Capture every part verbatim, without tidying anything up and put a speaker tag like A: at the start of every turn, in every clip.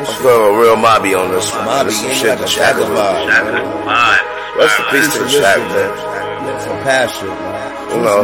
A: I'm feeling real mobby on this one.
B: Mobby,
A: this some
B: ain't
A: shit
B: like
A: to
B: a
A: Shaq
B: Shaq vibe,
A: vibe. Rest in peace to the Shaq, man.
B: Some passion, man.
A: You know.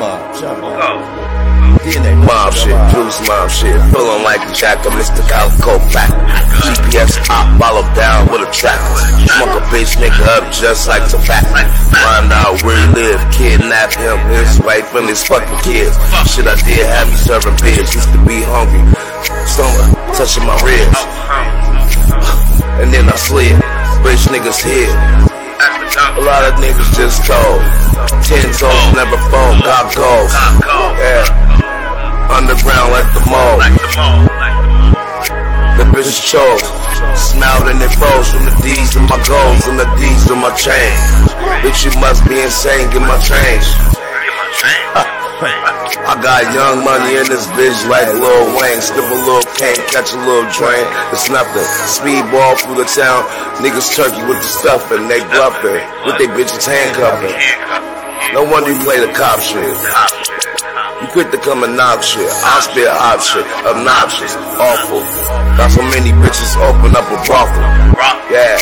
B: D N A
A: Mob shit, juice mob shit. Feeling like the Jack of Mister Calico back. G P S op, follow down with a track. Smoke a bitch nigga up just like tobacco. Find out where he live, kidnap him, his wife and his fucking kids. Shit I did have me serving beers, used to be hungry. Stomach touching my ribs. And then I slid, bitch niggas here. A lot of niggas just told. Ten toes never fold, got goals. Yeah. Underground like the mall. The bitches chose. Smiled and they froze from the D's to my goals and the D's to my chain. Bitch, you must be insane, get my change. I got young money in this bitch like Lil Wayne. Slip a little cane, catch a little drain. It's nothing. Speedball through the town. Niggas turkey with the stuffing. They bluffing with they bitches handcuffing. No wonder you play the cop shit. You quick to come and knock shit. I spit hot shit. Obnoxious. Awful. Got so many bitches open up a brothel. Yeah.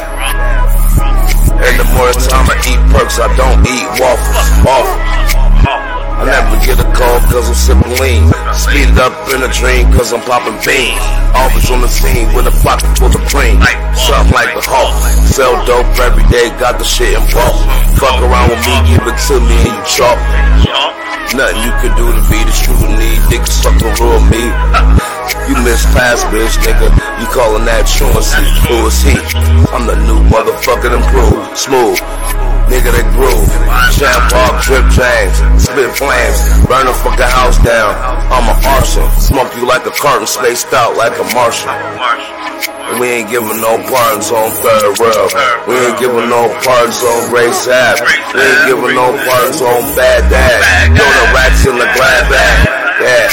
A: And the more time I eat perks, I don't eat waffles. Awful. I never get a call cause I'm sipping lean. Speed it up in a dream cause I'm popping beans. Always on the scene with a pocket full of cream. Something like the Hulk. Sell dope every day, got the shit in bulk. Fuck around with me, give it to me and you chalk. Nothing you can do to be the scrutiny. Niggas fucking rule me. You miss pass, bitch, nigga. You calling that truancy. Who is he? I'm the new motherfucker improved. Smooth. Nigga that groove. Jam park, drip chains, spit flames, burn the fucking house down. I'm an arson. Smoke you like a carton, spaced out like a Martian. And we ain't giving no pardons on Third World. We ain't giving no pardons on Grace Ave. We ain't giving no pardons on Bad Dad. Throw the rats in the glad bag. Yeah.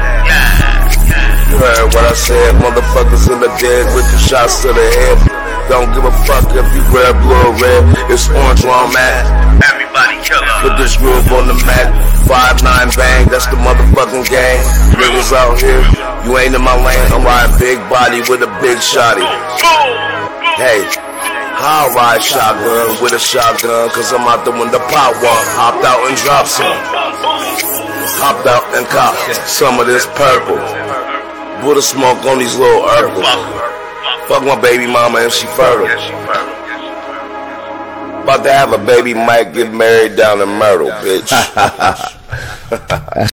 A: You heard what I said. Motherfuckers in the dead with the shots to the head. Don't give a fuck if you red, blue, or red. It's orange where I'm at. Everybody killer. Put this groove on the mat. Five nine bang, that's the motherfucking gang. Niggas out here, you ain't in my lane. I'm riding big body with a big shotty. Hey, I'll ride shotgun with a shotgun, cause I'm out the window pop one. Hopped out and dropped some. Hopped out and copped some of this purple. Put a smoke on these little herbals. Fuck my baby mama and she fertile. About to have a baby, might get married down in Myrtle, bitch.